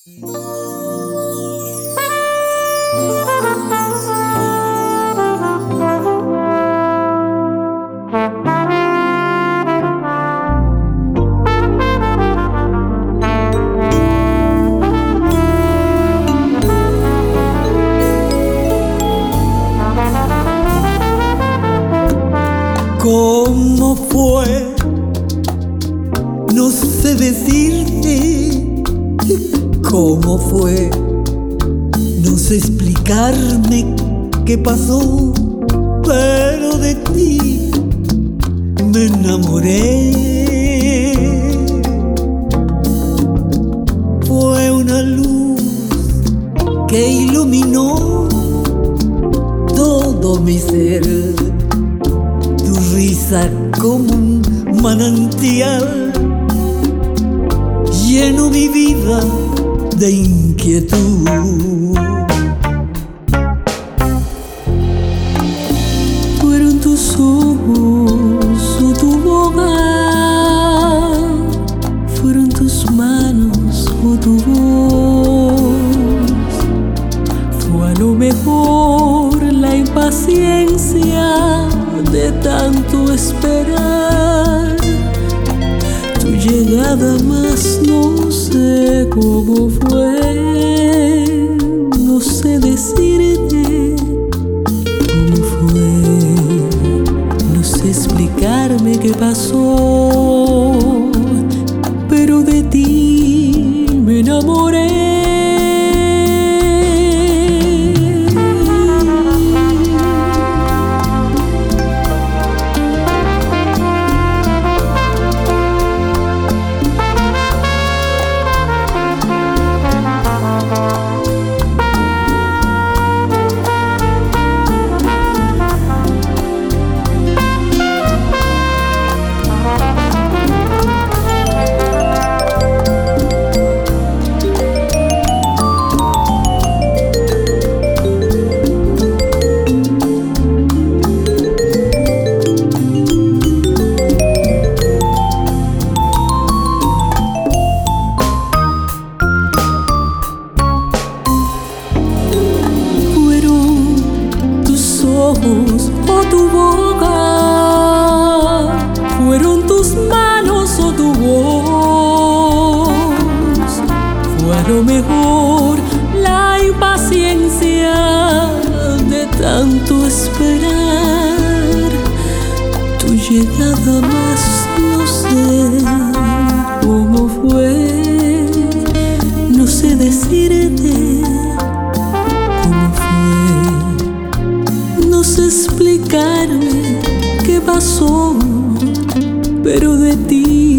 ¿Cómo fue? No sé decirte cómo fue. No sé explicarme qué pasó, pero de ti me enamoré. Fue una luz que iluminó todo mi ser. Tu risa como un manantial llenó mi vida de inquietud. Fueron tus ojos o tu boca, fueron tus manos o tu voz. Fue a lo mejor la impaciencia de tanto esperar tu llegada, mas no sé cómo fue, no sé decirte cómo fue, no sé explicarme qué pasó, pero de ti me enamoré. O tu boca, fueron tus manos o tu voz. Fue a lo mejor la impaciencia de tanto esperar tu llegada, mas no sé cómo fue, no sé decirte cómo fue, no sé explicarme qué pasó, pero de ti